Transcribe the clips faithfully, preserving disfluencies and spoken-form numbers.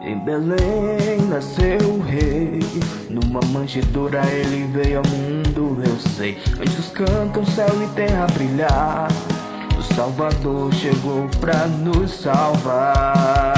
Em Belém nasceu o rei, numa manjedoura ele veio ao mundo, eu sei. Anjos cantam, céu e terra brilhar, o Salvador chegou pra nos salvar.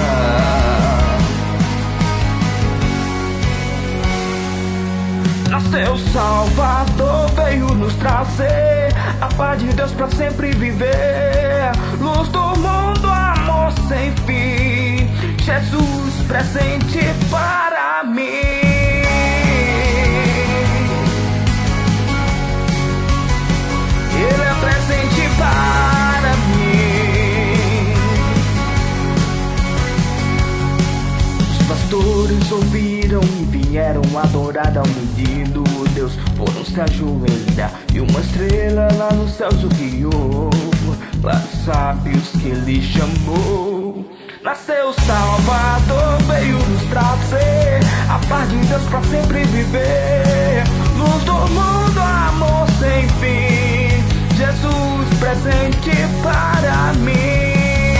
Nasceu o Salvador, veio nos trazer a paz de Deus pra sempre viver. Luz do mundo, amor sem fim, Jesus presente para mim. Ele é presente para mim. Os pastores ouviram e vieram adorar ao menino Deus. Foram se ajoelhar e uma estrela lá nos céus o guiou para os sábios que ele chamou. Nasceu o Salvador, veio nos trazer a paz de Deus pra sempre viver. Luz do mundo, amor sem fim, Jesus presente para mim.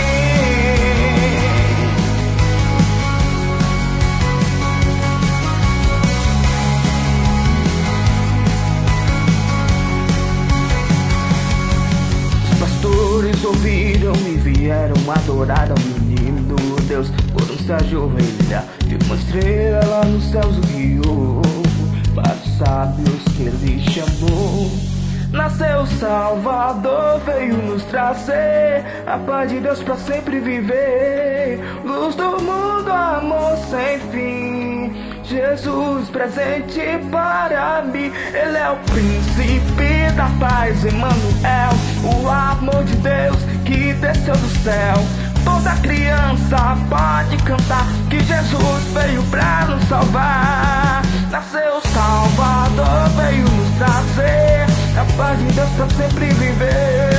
Os pastores ouviram e vieram adorar ao menino Deus. Foram se ajoelhar e uma estrela lá nos céus o guiou para os sábios que ele chamou. Nasceu o Salvador, veio nos trazer a paz de Deus pra sempre viver. Luz do mundo, amor sem fim, Jesus presente para mim. Ele é o príncipe da paz, Emmanuel, o amor de Deus que desceu do céu. Toda criança pode cantar que Jesus veio pra nos salvar. Nasceu o Salvador, veio nos trazer a paz de Deus pra sempre viver.